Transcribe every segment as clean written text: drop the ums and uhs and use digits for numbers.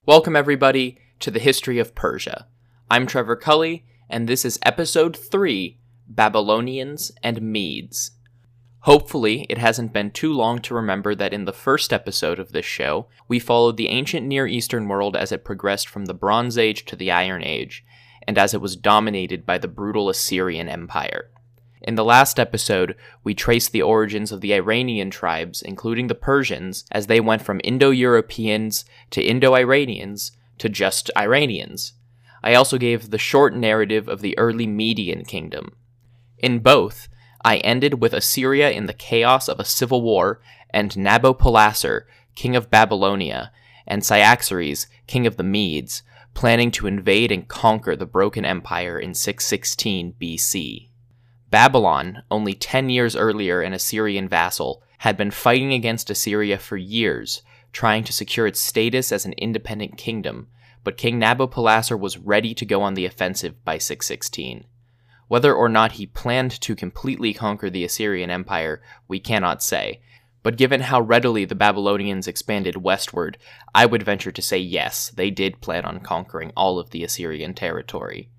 Welcome, everybody, to the History of Persia. I'm Trevor Cully, and this is Episode 3, Babylonians and Medes. Hopefully, it hasn't been too long to remember that in the first episode of this show, we followed the ancient Near Eastern world as it progressed from the Bronze Age to the Iron Age, and as it was dominated by the brutal Assyrian Empire. In the last episode, we traced the origins of the Iranian tribes, including the Persians, as they went from Indo-Europeans to Indo-Iranians to just Iranians. I also gave the short narrative of the early Median kingdom. In both, I ended with Assyria in the chaos of a civil war, and Nabopolassar, king of Babylonia, and Cyaxares, king of the Medes, planning to invade and conquer the broken empire in 616 BC. Babylon, only 10 years earlier an Assyrian vassal, had been fighting against Assyria for years, trying to secure its status as an independent kingdom, but King Nabopolassar was ready to go on the offensive by 616. Whether or not he planned to completely conquer the Assyrian Empire, we cannot say, but given how readily the Babylonians expanded westward, I would venture to say yes, they did plan on conquering all of the Assyrian territory.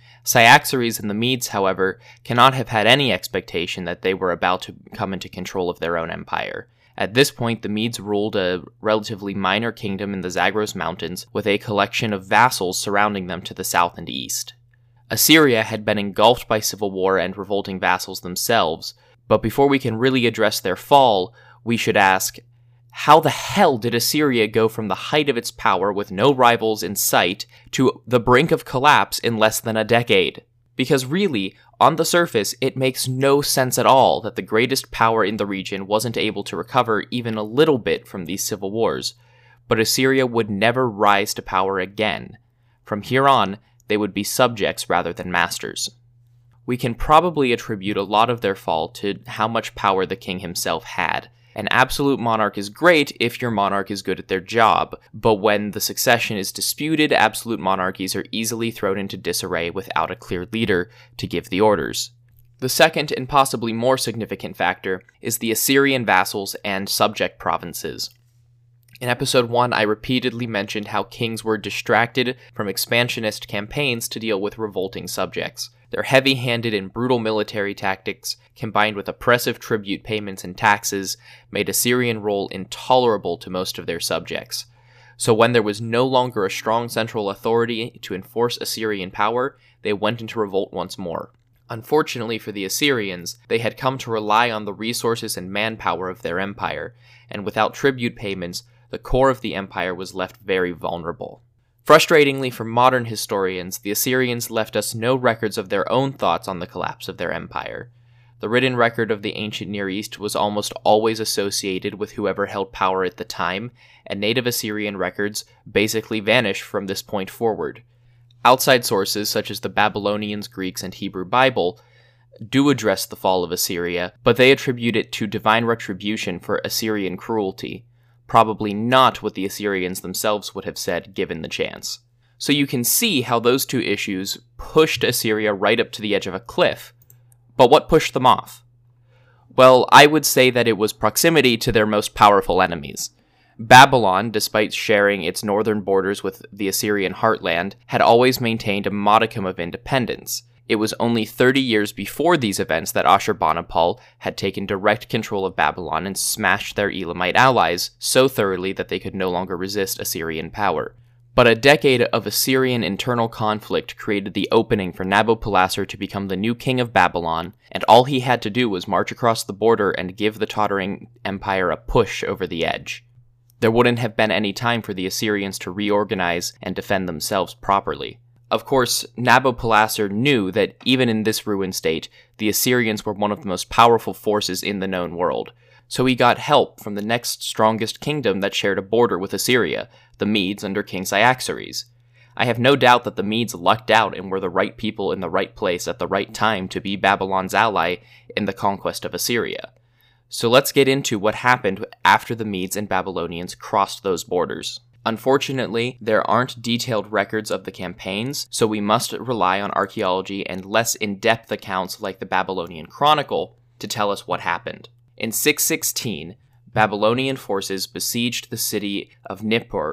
Cyaxares and the Medes, however, cannot have had any expectation that they were about to come into control of their own empire. At this point, the Medes ruled a relatively minor kingdom in the Zagros Mountains, with a collection of vassals surrounding them to the south and east. Assyria had been engulfed by civil war and revolting vassals themselves, but before we can really address their fall, we should ask, how the hell did Assyria go from the height of its power with no rivals in sight to the brink of collapse in less than a decade? Because really, on the surface, it makes no sense at all that the greatest power in the region wasn't able to recover even a little bit from these civil wars, but Assyria would never rise to power again. From here on, they would be subjects rather than masters. We can probably attribute a lot of their fall to how much power the king himself had. An absolute monarch is great if your monarch is good at their job, but when the succession is disputed, absolute monarchies are easily thrown into disarray without a clear leader to give the orders. The second and possibly more significant factor is the Assyrian vassals and subject provinces. In episode 1, I repeatedly mentioned how kings were distracted from expansionist campaigns to deal with revolting subjects. Their heavy-handed and brutal military tactics, combined with oppressive tribute payments and taxes, made Assyrian rule intolerable to most of their subjects. So when there was no longer a strong central authority to enforce Assyrian power, they went into revolt once more. Unfortunately for the Assyrians, they had come to rely on the resources and manpower of their empire, and without tribute payments, the core of the empire was left very vulnerable. Frustratingly for modern historians, the Assyrians left us no records of their own thoughts on the collapse of their empire. The written record of the ancient Near East was almost always associated with whoever held power at the time, and native Assyrian records basically vanish from this point forward. Outside sources, such as the Babylonians, Greeks, and Hebrew Bible, do address the fall of Assyria, but they attribute it to divine retribution for Assyrian cruelty. Probably not what the Assyrians themselves would have said given the chance. So you can see how those two issues pushed Assyria right up to the edge of a cliff. But what pushed them off? Well, I would say that it was proximity to their most powerful enemies. Babylon, despite sharing its northern borders with the Assyrian heartland, had always maintained a modicum of independence. It was only 30 years before these events that Ashurbanipal had taken direct control of Babylon and smashed their Elamite allies so thoroughly that they could no longer resist Assyrian power. But a decade of Assyrian internal conflict created the opening for Nabopolassar to become the new king of Babylon, and all he had to do was march across the border and give the tottering empire a push over the edge. There wouldn't have been any time for the Assyrians to reorganize and defend themselves properly. Of course, Nabopolassar knew that even in this ruined state, the Assyrians were one of the most powerful forces in the known world, so he got help from the next strongest kingdom that shared a border with Assyria, the Medes under King Cyaxares. I have no doubt that the Medes lucked out and were the right people in the right place at the right time to be Babylon's ally in the conquest of Assyria. So let's get into what happened after the Medes and Babylonians crossed those borders. Unfortunately, there aren't detailed records of the campaigns, so we must rely on archaeology and less in-depth accounts like the Babylonian Chronicle to tell us what happened. In 616, Babylonian forces besieged the city of Nippur,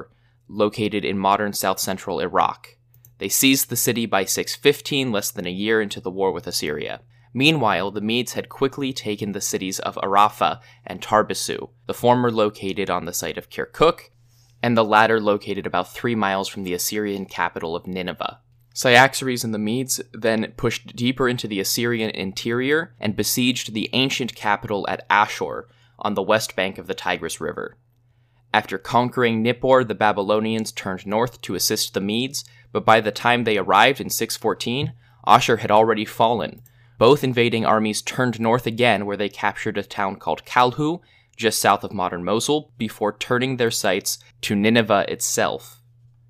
located in modern south-central Iraq. They seized the city by 615, less than a year into the war with Assyria. Meanwhile, the Medes had quickly taken the cities of Arapha and Tarbasu, the former located on the site of Kirkuk, and the latter located about 3 miles from the Assyrian capital of Nineveh. Cyaxares and the Medes then pushed deeper into the Assyrian interior and besieged the ancient capital at Ashur on the west bank of the Tigris River. After conquering Nippur, the Babylonians turned north to assist the Medes, but by the time they arrived in 614, Ashur had already fallen. Both invading armies turned north again, where they captured a town called Kalhu, just south of modern Mosul, before turning their sights to Nineveh itself.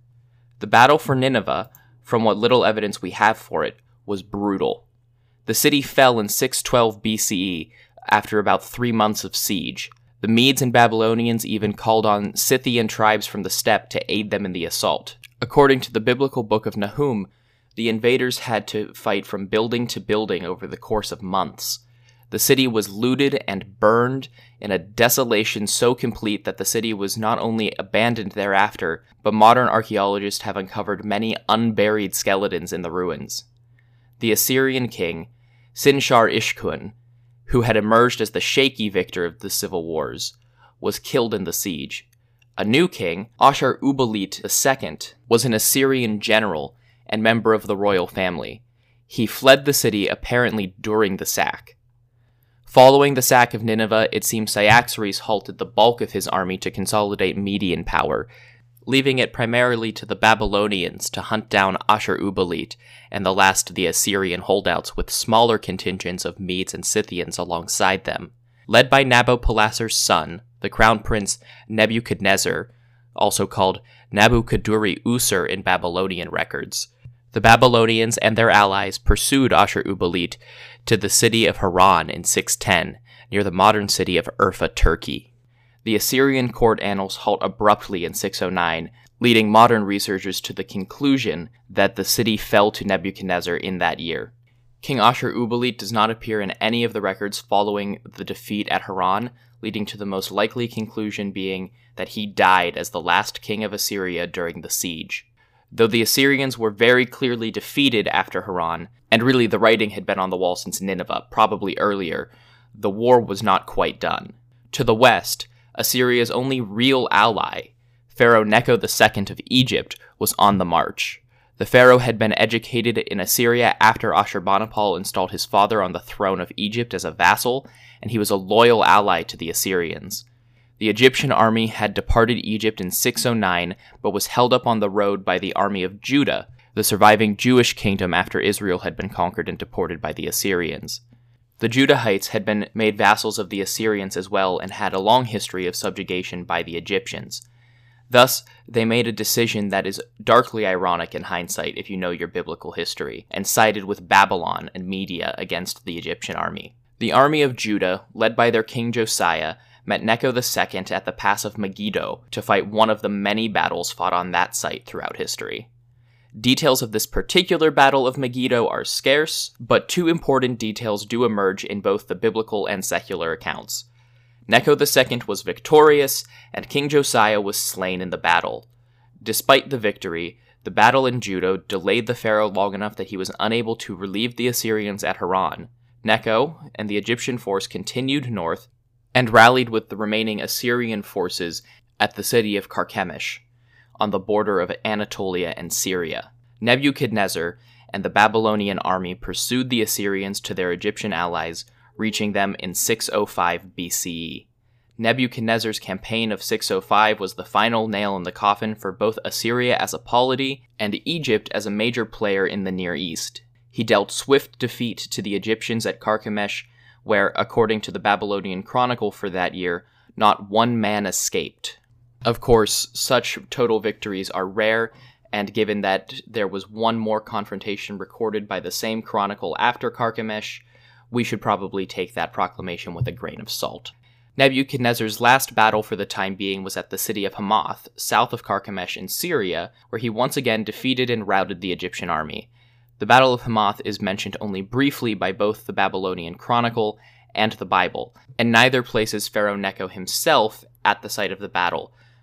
The battle for Nineveh, from what little evidence we have for it, was brutal. The city fell in 612 BCE after about 3 months of siege. The Medes and Babylonians even called on Scythian tribes from the steppe to aid them in the assault. According to the biblical book of Nahum, the invaders had to fight from building to building over the course of months. The city was looted and burned in a desolation so complete that the city was not only abandoned thereafter, but modern archaeologists have uncovered many unburied skeletons in the ruins. The Assyrian king, Sin-shar-ishkun, who had emerged as the shaky victor of the civil wars, was killed in the siege. A new king, Ashur-uballit II, was an Assyrian general and member of the royal family. He fled the city apparently during the sack. Following the sack of Nineveh, it seems Cyaxares halted the bulk of his army to consolidate Median power, leaving it primarily to the Babylonians to hunt down Ashur-uballit and the last of the Assyrian holdouts with smaller contingents of Medes and Scythians alongside them. Led by Nabopolassar's son, the crown prince Nebuchadnezzar, also called Nabukadurri-usur in Babylonian records, the Babylonians and their allies pursued Ashur-uballit to the city of Haran in 610, near the modern city of Urfa, Turkey. The Assyrian court annals halt abruptly in 609, leading modern researchers to the conclusion that the city fell to Nebuchadnezzar in that year. King Ashur-uballit does not appear in any of the records following the defeat at Haran, leading to the most likely conclusion being that he died as the last king of Assyria during the siege. Though the Assyrians were very clearly defeated after Haran, and really the writing had been on the wall since Nineveh, probably earlier, the war was not quite done. To the west, Assyria's only real ally, Pharaoh Necho II of Egypt, was on the march. The pharaoh had been educated in Assyria after Ashurbanipal installed his father on the throne of Egypt as a vassal, and he was a loyal ally to the Assyrians. The Egyptian army had departed Egypt in 609, but was held up on the road by the army of Judah, the surviving Jewish kingdom after Israel had been conquered and deported by the Assyrians. The Judahites had been made vassals of the Assyrians as well and had a long history of subjugation by the Egyptians. Thus, they made a decision that is darkly ironic in hindsight if you know your biblical history, and sided with Babylon and Media against the Egyptian army. The army of Judah, led by their king Josiah, met Necho II at the pass of Megiddo to fight one of the many battles fought on that site throughout history. Details of this particular battle of Megiddo are scarce, but 2 important details do emerge in both the biblical and secular accounts. Necho II was victorious, and King Josiah was slain in the battle. Despite the victory, the battle in Judah delayed the pharaoh long enough that he was unable to relieve the Assyrians at Haran. Necho and the Egyptian force continued north and rallied with the remaining Assyrian forces at the city of Carchemish, on the border of Anatolia and Syria. Nebuchadnezzar and the Babylonian army pursued the Assyrians to their Egyptian allies, reaching them in 605 BCE. Nebuchadnezzar's campaign of 605 was the final nail in the coffin for both Assyria as a polity and Egypt as a major player in the Near East. He dealt swift defeat to the Egyptians at Carchemish, where, according to the Babylonian Chronicle for that year, not one man escaped. Of course, such total victories are rare, and given that there was one more confrontation recorded by the same chronicle after Carchemish, we should probably take that proclamation with a grain of salt. Nebuchadnezzar's last battle for the time being was at the city of Hamath, south of Carchemish in Syria, where he once again defeated and routed the Egyptian army. The Battle of Hamath is mentioned only briefly by both the Babylonian Chronicle and the Bible, and neither places Pharaoh Necho himself at the site of the battle,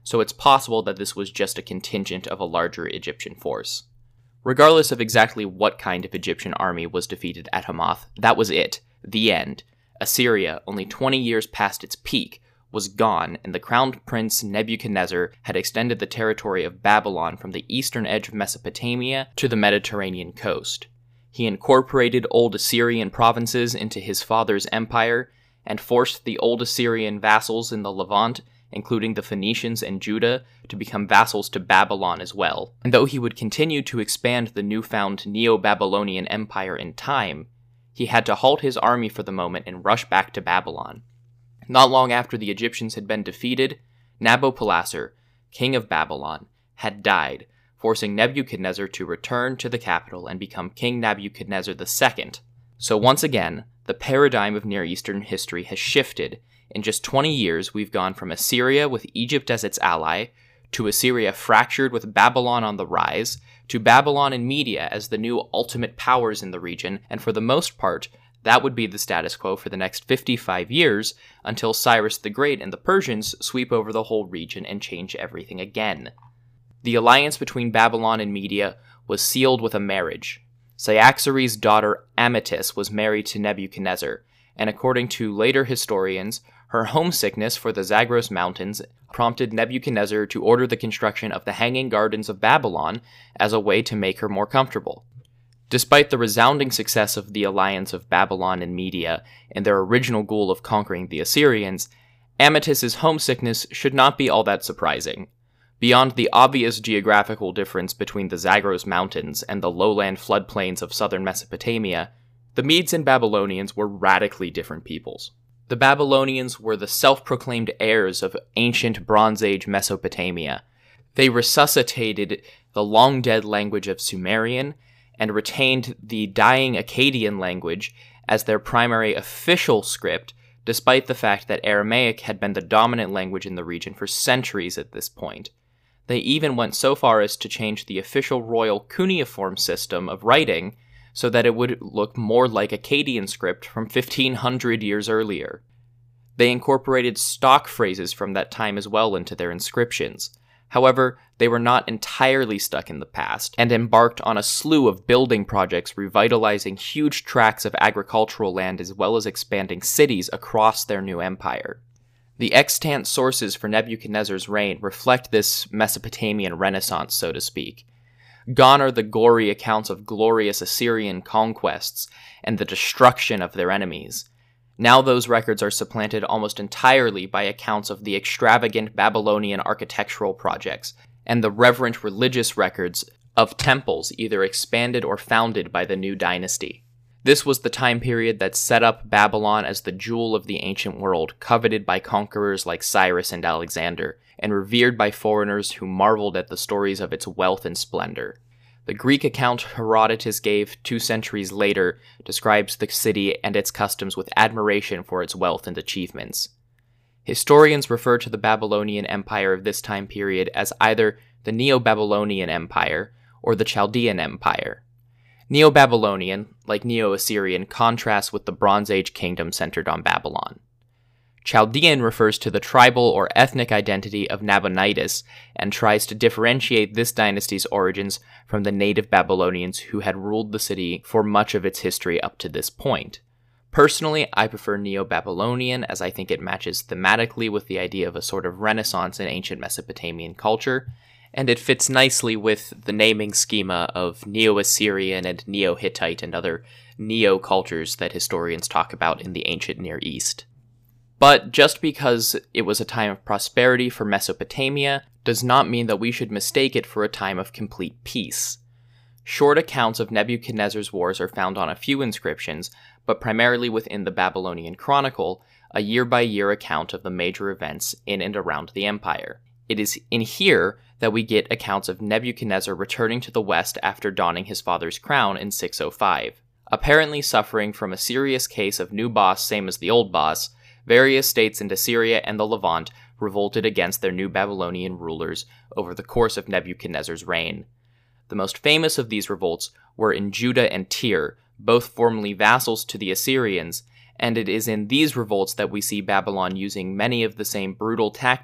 so it's possible that this was just a contingent of a larger Egyptian force. Regardless of exactly what kind of Egyptian army was defeated at Hamath, that was it. The end. Assyria, only 20 years past its peak, was gone, and the crowned prince Nebuchadnezzar had extended the territory of Babylon from the eastern edge of Mesopotamia to the Mediterranean coast. He incorporated old Assyrian provinces into his father's empire, and forced the old Assyrian vassals in the Levant, including the Phoenicians and Judah, to become vassals to Babylon as well. And though he would continue to expand the newfound Neo-Babylonian Empire in time, he had to halt his army for the moment and rush back to Babylon. Not long after the Egyptians had been defeated, Nabopolassar, king of Babylon, had died, forcing Nebuchadnezzar to return to the capital and become King Nebuchadnezzar II. So once again, the paradigm of Near Eastern history has shifted. In just 20 years, we've gone from Assyria with Egypt as its ally, to Assyria fractured with Babylon on the rise, to Babylon and Media as the new ultimate powers in the region, and for the most part, that would be the status quo for the next 55 years, until Cyrus the Great and the Persians sweep over the whole region and change everything again. The alliance between Babylon and Media was sealed with a marriage. Cyaxares' daughter Amytis was married to Nebuchadnezzar, and according to later historians, her homesickness for the Zagros Mountains prompted Nebuchadnezzar to order the construction of the Hanging Gardens of Babylon as a way to make her more comfortable. Despite the resounding success of the alliance of Babylon and Media and their original goal of conquering the Assyrians, Amytis' homesickness should not be all that surprising. Beyond the obvious geographical difference between the Zagros Mountains and the lowland floodplains of southern Mesopotamia, the Medes and Babylonians were radically different peoples. The Babylonians were the self-proclaimed heirs of ancient Bronze Age Mesopotamia. They resuscitated the long-dead language of Sumerian and retained the dying Akkadian language as their primary official script, despite the fact that Aramaic had been the dominant language in the region for centuries at this point. They even went so far as to change the official royal cuneiform system of writing so that it would look more like Akkadian script from 1500 years earlier. They incorporated stock phrases from that time as well into their inscriptions. However, they were not entirely stuck in the past, and embarked on a slew of building projects revitalizing huge tracts of agricultural land as well as expanding cities across their new empire. The extant sources for Nebuchadnezzar's reign reflect this Mesopotamian renaissance, so to speak. Gone are the gory accounts of glorious Assyrian conquests and the destruction of their enemies. Now those records are supplanted almost entirely by accounts of the extravagant Babylonian architectural projects and the reverent religious records of temples either expanded or founded by the new dynasty. This was the time period that set up Babylon as the jewel of the ancient world, coveted by conquerors like Cyrus and Alexander, and revered by foreigners who marveled at the stories of its wealth and splendor. The Greek account Herodotus gave 2 centuries later describes the city and its customs with admiration for its wealth and achievements. Historians refer to the Babylonian Empire of this time period as either the Neo-Babylonian Empire or the Chaldean Empire. Neo-Babylonian, like Neo-Assyrian, contrasts with the Bronze Age kingdom centered on Babylon. Chaldean refers to the tribal or ethnic identity of Nabonidus and tries to differentiate this dynasty's origins from the native Babylonians who had ruled the city for much of its history up to this point. Personally, I prefer Neo-Babylonian as I think it matches thematically with the idea of a sort of renaissance in ancient Mesopotamian culture, and it fits nicely with the naming schema of Neo-Assyrian and Neo-Hittite and other neo-cultures that historians talk about in the ancient Near East. But just because it was a time of prosperity for Mesopotamia does not mean that we should mistake it for a time of complete peace. Short accounts of Nebuchadnezzar's wars are found on a few inscriptions, but primarily within the Babylonian Chronicle, a year-by-year account of the major events in and around the empire. It is in here that we get accounts of Nebuchadnezzar returning to the west after donning his father's crown in 605. Apparently suffering from a serious case of new boss same as the old boss, various states in Assyria and the Levant revolted against their new Babylonian rulers over the course of Nebuchadnezzar's reign. The most famous of these revolts were in Judah and Tyre, both formerly vassals to the Assyrians, and it is in these revolts that we see Babylon using many of the same brutal tactics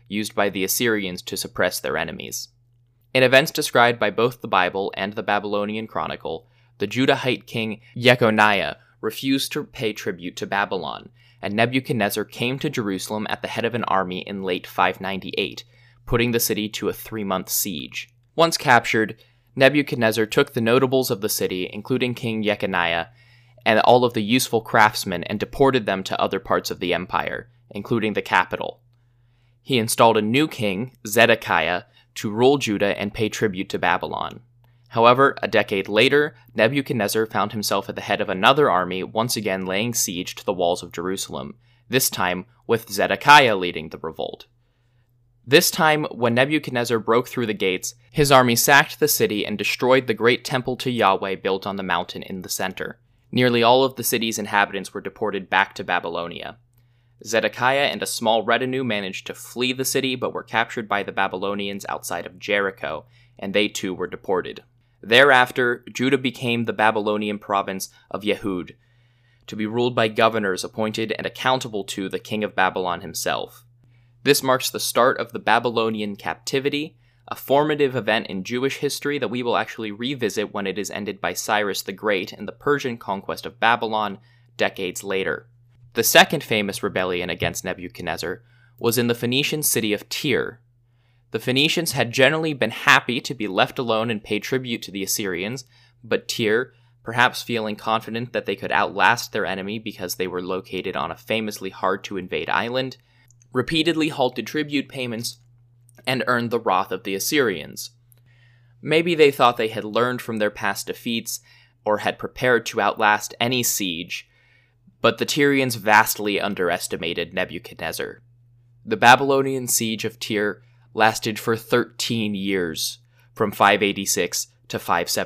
used by the Assyrians to suppress their enemies. In events described by both the Bible and the Babylonian Chronicle, the Judahite king Jeconiah refused to pay tribute to Babylon, and Nebuchadnezzar came to Jerusalem at the head of an army in late 598, putting the city to a 3-month siege. Once captured, Nebuchadnezzar took the notables of the city, including King Jeconiah, and all of the useful craftsmen, and deported them to other parts of the empire, including the capital. He installed a new king, Zedekiah, to rule Judah and pay tribute to Babylon. However, a decade later, Nebuchadnezzar found himself at the head of another army, once again laying siege to the walls of Jerusalem, this time with Zedekiah leading the revolt. This time, when Nebuchadnezzar broke through the gates, his army sacked the city and destroyed the great temple to Yahweh built on the mountain in the center. Nearly all of the city's inhabitants were deported back to Babylonia. Zedekiah and a small retinue managed to flee the city but were captured by the Babylonians outside of Jericho, and they too were deported. Thereafter, Judah became the Babylonian province of Yehud, to be ruled by governors appointed and accountable to the king of Babylon himself. This marks the start of the Babylonian captivity, a formative event in Jewish history that we will actually revisit when it is ended by Cyrus the Great and the Persian conquest of Babylon decades later. The second famous rebellion against Nebuchadnezzar was in the Phoenician city of Tyre. The Phoenicians had generally been happy to be left alone and pay tribute to the Assyrians, but Tyre, perhaps feeling confident that they could outlast their enemy because they were located on a famously hard-to-invade island, repeatedly halted tribute payments and earned the wrath of the Assyrians. Maybe they thought they had learned from their past defeats or had prepared to outlast any siege, but the Tyrians vastly underestimated Nebuchadnezzar. The Babylonian siege of Tyre lasted for 13 years, from 586 to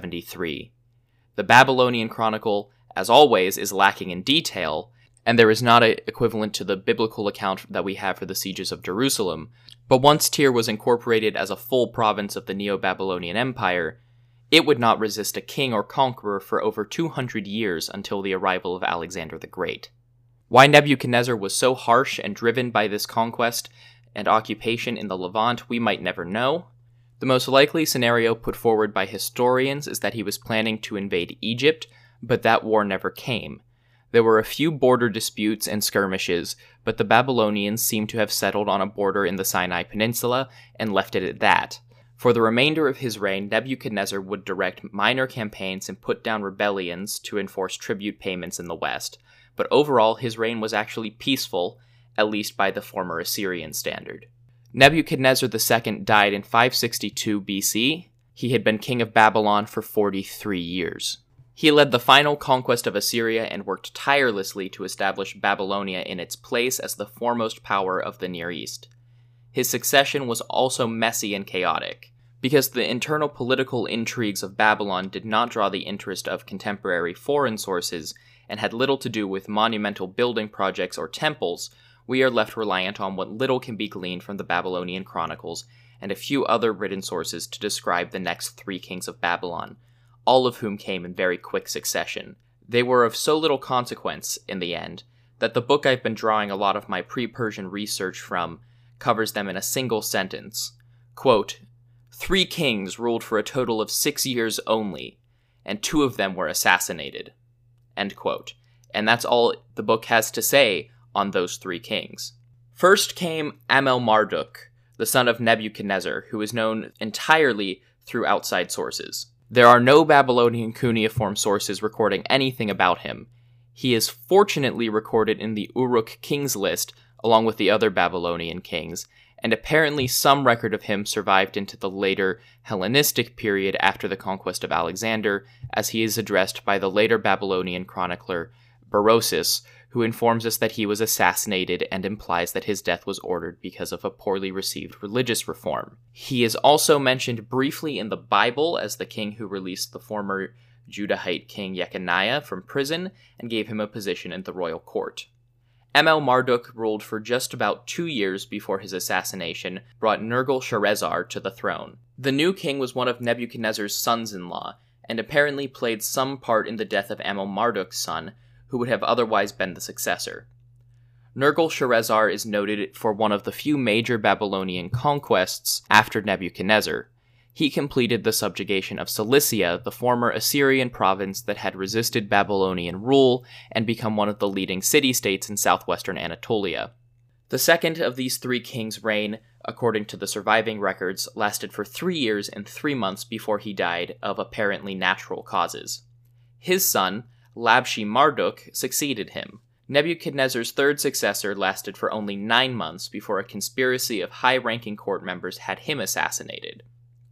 573. The Babylonian Chronicle, as always, is lacking in detail, and there is not an equivalent to the biblical account that we have for the sieges of Jerusalem, but once Tyre was incorporated as a full province of the Neo-Babylonian Empire, it would not resist a king or conqueror for over 200 years until the arrival of Alexander the Great. Why Nebuchadnezzar was so harsh and driven by this conquest and occupation in the Levant we might never know. The most likely scenario put forward by historians is that he was planning to invade Egypt, but that war never came. There were a few border disputes and skirmishes, but the Babylonians seem to have settled on a border in the Sinai Peninsula and left it at that. For the remainder of his reign, Nebuchadnezzar would direct minor campaigns and put down rebellions to enforce tribute payments in the west, but overall his reign was actually peaceful, at least by the former Assyrian standard. Nebuchadnezzar II died in 562 BC. He had been king of Babylon for 43 years. He led the final conquest of Assyria and worked tirelessly to establish Babylonia in its place as the foremost power of the Near East. His succession was also messy and chaotic, because the internal political intrigues of Babylon did not draw the interest of contemporary foreign sources and had little to do with monumental building projects or temples. We are left reliant on what little can be gleaned from the Babylonian Chronicles and a few other written sources to describe the next 3 kings of Babylon, all of whom came in very quick succession. They were of so little consequence, in the end, that the book I've been drawing a lot of my pre-Persian research from covers them in a single sentence. Quote, 3 kings ruled for a total of 6 years only, and 2 of them were assassinated. End quote. And that's all the book has to say on those 3 kings. First came Amel-Marduk, the son of Nebuchadnezzar, who is known entirely through outside sources. There are no Babylonian cuneiform sources recording anything about him. He is fortunately recorded in the Uruk Kings list, along with the other Babylonian kings, and apparently some record of him survived into the later Hellenistic period after the conquest of Alexander, as he is addressed by the later Babylonian chronicler Berosus, who informs us that he was assassinated and implies that his death was ordered because of a poorly received religious reform. He is also mentioned briefly in the Bible as the king who released the former Judahite king Jeconiah from prison and gave him a position in the royal court. Amel-Marduk ruled for just about 2 years before his assassination brought Nergal-Sharezer to the throne. The new king was one of Nebuchadnezzar's sons-in-law, and apparently played some part in the death of Amel-Marduk's son, who would have otherwise been the successor. Nergal-Sharezer is noted for one of the few major Babylonian conquests after Nebuchadnezzar. He completed the subjugation of Cilicia, the former Assyrian province that had resisted Babylonian rule and become one of the leading city-states in southwestern Anatolia. The second of these three kings' reign, according to the surviving records, lasted for 3 years and 3 months before he died of apparently natural causes. His son, Labshi-Marduk, succeeded him. Nebuchadnezzar's third successor lasted for only 9 months before a conspiracy of high-ranking court members had him assassinated.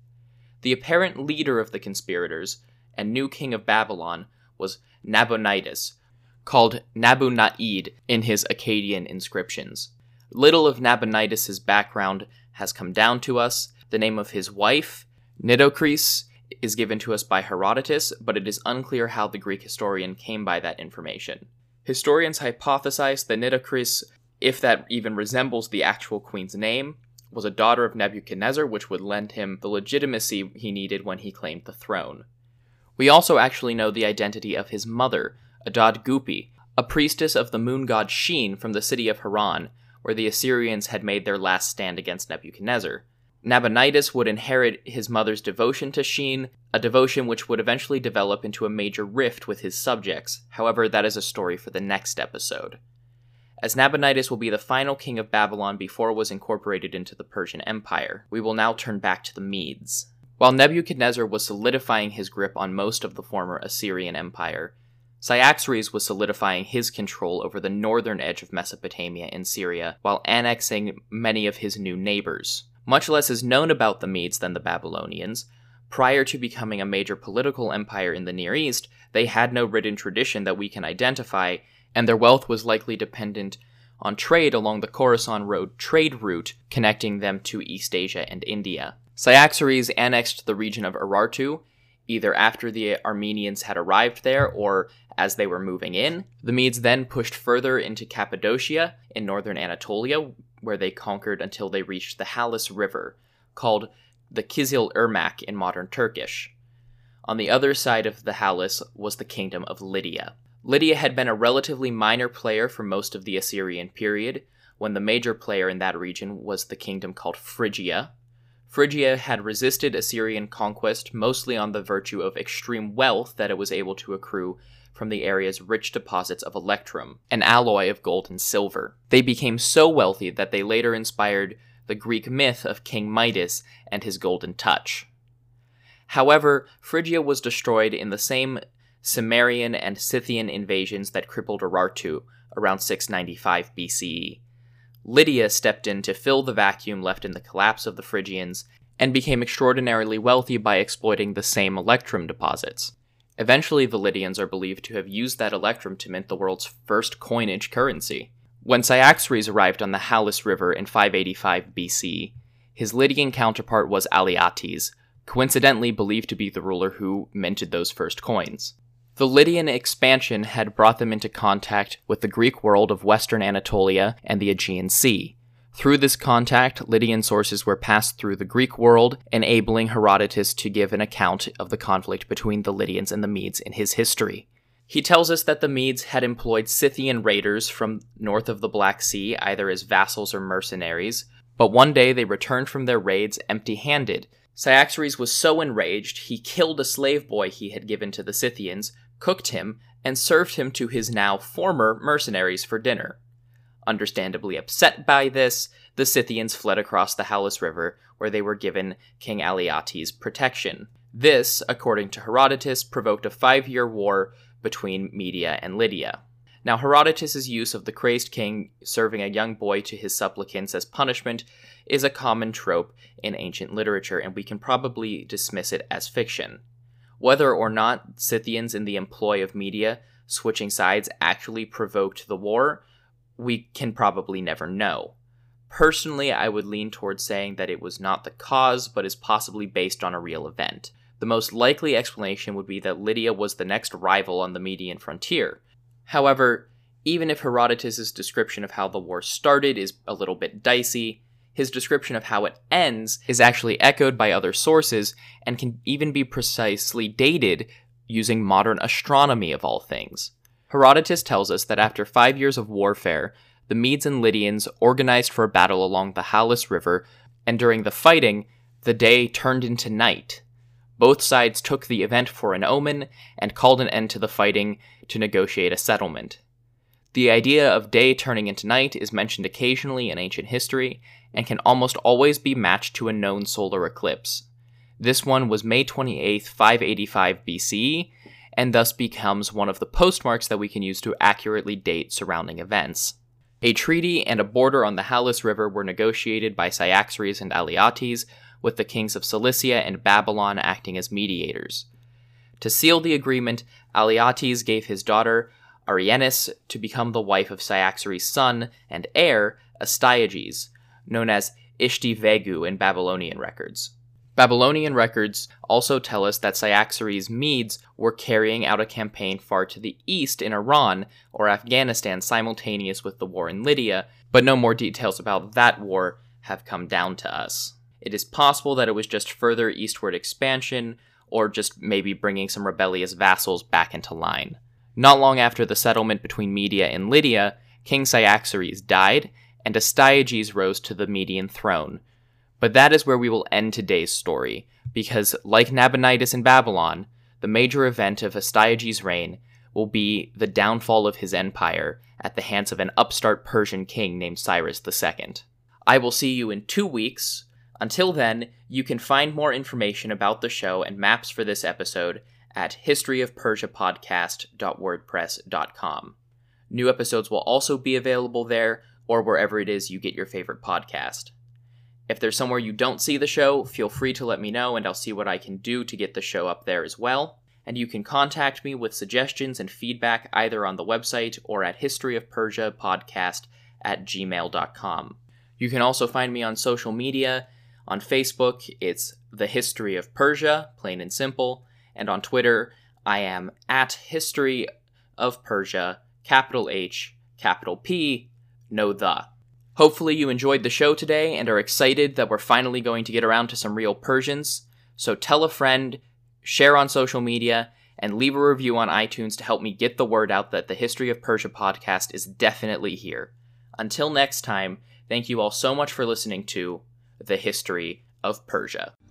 The apparent leader of the conspirators, and new king of Babylon, was Nabonidus, called Nabu-Na'id in his Akkadian inscriptions. Little of Nabonidus' background has come down to us. The name of his wife, Nitocris, is given to us by Herodotus, but it is unclear how the Greek historian came by that information. Historians hypothesize that Nitocris, if that even resembles the actual queen's name, was a daughter of Nebuchadnezzar, which would lend him the legitimacy he needed when he claimed the throne. We also actually know the identity of his mother, Adad-Gupi, a priestess of the moon god Sheen from the city of Haran, where the Assyrians had made their last stand against Nebuchadnezzar. Nabonidus would inherit his mother's devotion to Sheen, a devotion which would eventually develop into a major rift with his subjects. However, that is a story for the next episode. As Nabonidus will be the final king of Babylon before it was incorporated into the Persian Empire, we will now turn back to the Medes. While Nebuchadnezzar was solidifying his grip on most of the former Assyrian Empire, Cyaxares was solidifying his control over the northern edge of Mesopotamia and Syria while annexing many of his new neighbors. Much less is known about the Medes than the Babylonians. Prior to becoming a major political empire in the Near East, they had no written tradition that we can identify, and their wealth was likely dependent on trade along the Khorasan Road trade route connecting them to East Asia and India. Cyaxares annexed the region of Urartu, either after the Armenians had arrived there or as they were moving in. The Medes then pushed further into Cappadocia in northern Anatolia, where they conquered until they reached the Halys River, called the Kizil Irmak in modern Turkish. On the other side of the Halys was the kingdom of Lydia. Lydia had been a relatively minor player for most of the Assyrian period, when the major player in that region was the kingdom called Phrygia. Phrygia had resisted Assyrian conquest mostly on the virtue of extreme wealth that it was able to accrue from the area's rich deposits of electrum, an alloy of gold and silver. They became so wealthy that they later inspired the Greek myth of King Midas and his golden touch. However, Phrygia was destroyed in the same Cimmerian and Scythian invasions that crippled Urartu around 695 BCE. Lydia stepped in to fill the vacuum left in the collapse of the Phrygians and became extraordinarily wealthy by exploiting the same electrum deposits. Eventually, the Lydians are believed to have used that electrum to mint the world's first coinage currency. When Cyaxares arrived on the Halys River in 585 BC, his Lydian counterpart was Alyattes, coincidentally believed to be the ruler who minted those first coins. The Lydian expansion had brought them into contact with the Greek world of western Anatolia and the Aegean Sea. Through this contact, Lydian sources were passed through the Greek world, enabling Herodotus to give an account of the conflict between the Lydians and the Medes in his history. He tells us that the Medes had employed Scythian raiders from north of the Black Sea, either as vassals or mercenaries, but one day they returned from their raids empty-handed. Cyaxares was so enraged, he killed a slave boy he had given to the Scythians, cooked him, and served him to his now former mercenaries for dinner. Understandably upset by this, the Scythians fled across the Halys River, where they were given King Alyattes' protection. This, according to Herodotus, provoked a 5-year war between Media and Lydia. Now, Herodotus' use of the crazed king serving a young boy to his supplicants as punishment is a common trope in ancient literature, and we can probably dismiss it as fiction. Whether or not Scythians in the employ of Media switching sides actually provoked the war, we can probably never know. Personally, I would lean towards saying that it was not the cause, but is possibly based on a real event. The most likely explanation would be that Lydia was the next rival on the Median frontier. However, even if Herodotus' description of how the war started is a little bit dicey, his description of how it ends is actually echoed by other sources and can even be precisely dated using modern astronomy of all things. Herodotus tells us that after 5 years of warfare, the Medes and Lydians organized for a battle along the Halys River, and during the fighting, the day turned into night. Both sides took the event for an omen and called an end to the fighting to negotiate a settlement. The idea of day turning into night is mentioned occasionally in ancient history and can almost always be matched to a known solar eclipse. This one was May 28, 585 BCE, and thus becomes one of the postmarks that we can use to accurately date surrounding events. A treaty and a border on the Halys River were negotiated by Cyaxares and Alyattes, with the kings of Cilicia and Babylon acting as mediators. To seal the agreement, Alyattes gave his daughter Arienis to become the wife of Cyaxares' son and heir, Astyages, known as Ishti-Vegu in Babylonian records. Babylonian records also tell us that Cyaxares' Medes were carrying out a campaign far to the east in Iran or Afghanistan simultaneous with the war in Lydia, but no more details about that war have come down to us. It is possible that it was just further eastward expansion, or just maybe bringing some rebellious vassals back into line. Not long after the settlement between Media and Lydia, King Cyaxares died, and Astyages rose to the Median throne. But that is where we will end today's story, because like Nabonidus in Babylon, the major event of Astyages' reign will be the downfall of his empire at the hands of an upstart Persian king named Cyrus II. I will see you in 2 weeks. Until then, you can find more information about the show and maps for this episode at historyofpersiapodcast.wordpress.com. New episodes will also be available there, or wherever it is you get your favorite podcast. If there's somewhere you don't see the show, feel free to let me know and I'll see what I can do to get the show up there as well. And you can contact me with suggestions and feedback either on the website or at historyofpersiapodcast@gmail.com. You can also find me on social media. On Facebook, it's The History of Persia, plain and simple, and on Twitter, I am at History of Persia, capital H, capital P, no the. Hopefully you enjoyed the show today and are excited that we're finally going to get around to some real Persians, so tell a friend, share on social media, and leave a review on iTunes to help me get the word out that the History of Persia podcast is definitely here. Until next time, thank you all so much for listening to The History of Persia.